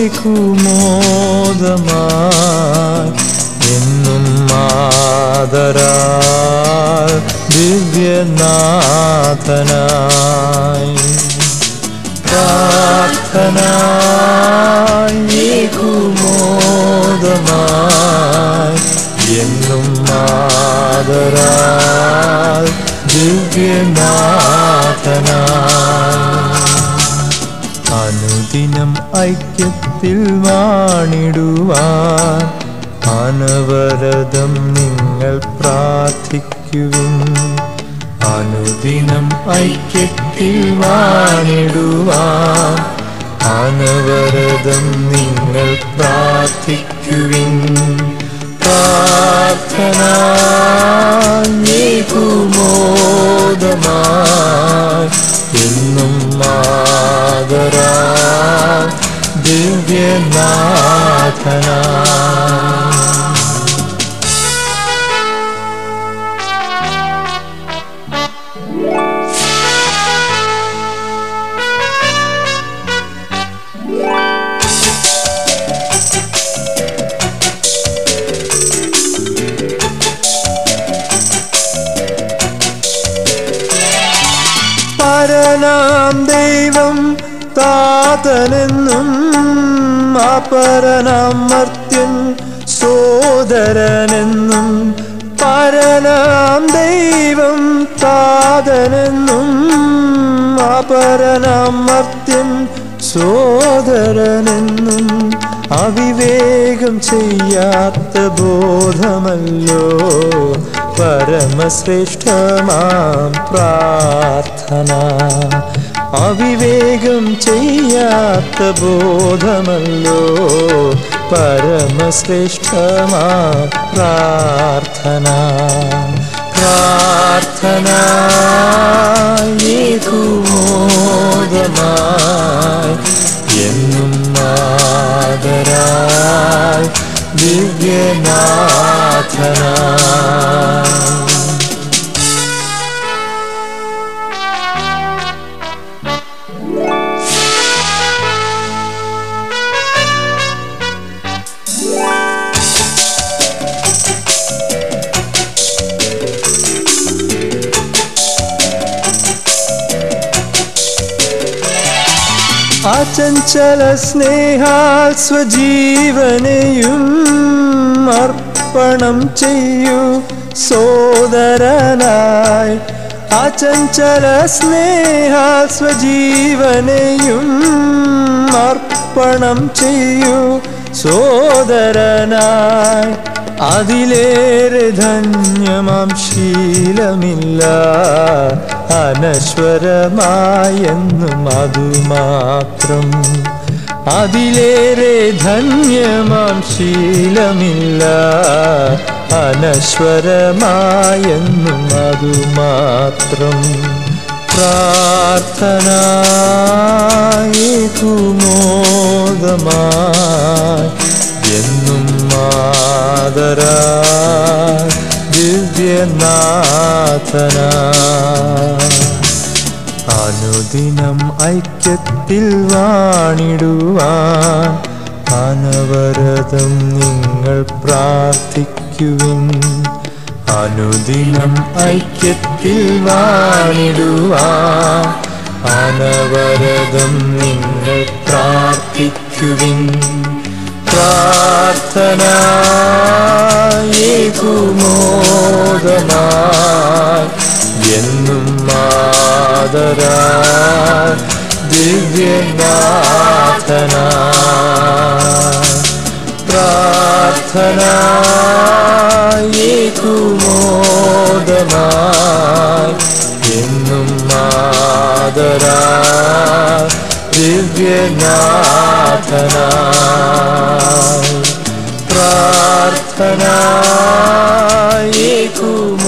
കുമോദമായി എന്നും ആദരാൽ ദിവ്യനാഥനായി പ്രാർത്ഥനായി കുമോദമായി എന്നും ആദരാൽ ദിവ്യനാഥനായി അനുദിനം ഐക്യത്തിൽ വാണിടുവാൻ അനവരതം നിങ്ങൾ പ്രാർത്ഥിക്കുവിൻ അനുദിനം ഐക്യത്തിൽ വാണിടുവാൻ അനവരതം നിങ്ങൾ പ്രാർത്ഥിക്കുവിൻ പ്രാർത്ഥനായി കുമോദമായി എന്നും ആദരാൽ ദിവ്യനാഥനായി പരനാം ദൈവം താതനെന്നും അപരനാം മർത്യൻ സോദരനെന്നും പരനാം ദൈവം താതനെന്നും അപരനാം മർത്യൻ സോദരനെന്നും അവിവേകം ചെയ്യാത്ത ബോധമല്ലോ പരമശ്രേഷ്ഠമാം പ്രാർത്ഥന അവിവേകം ചെയ്യാത്ത ബോധമല്ലോ പരമശ്രേഷ്ഠമാം പ്രാർത്ഥന പ്രാർത്ഥനായി കുമോദമായി എന്നും ആദരാൽ ദിവ്യനാഥനായി അചഞ്ചല സ്നേഹാൽ സ്വജീവനെയും അർപ്പണം ചെയ്യൂ സോദരനായി അചഞ്ചല സ്നേഹാൽ സ്വജീവനെയും അർപ്പണം ചെയ്യൂ സോദരനായി അതിലേറെ ധന്യമാം ശീലമില്ല അനശ്വരമായെന്നും അതുമാത്രം അതിലേറെ ധന്യമാം ശീലമില്ല അനശ്വരമായെന്നും അതുമാത്രം പ്രാർത്ഥനായി കുമോദമായി എന്നും ആദരാൽ ദിവ്യനാഥനായി അനുദിനം ഐക്യത്തിൽ വാണിടുവാൻ അനവരതം നിങ്ങൾ പ്രാർത്ഥിക്കുവിൻ അനുദിനം ഐക്യത്തിൽ വാണിടുവാൻ അനവരതം നിങ്ങൾ പ്രാർത്ഥിക്കുവിൻ പ്രാർത്ഥനായി കുമോദമായി എന്നും ആദരാൽ ദിവ്യനാഥനായി പ്രാർത്ഥനായി കുമോദമായി എന്നും ആദരാൽ ദിവ്യനാഥനായി പ്രാർത്ഥനായി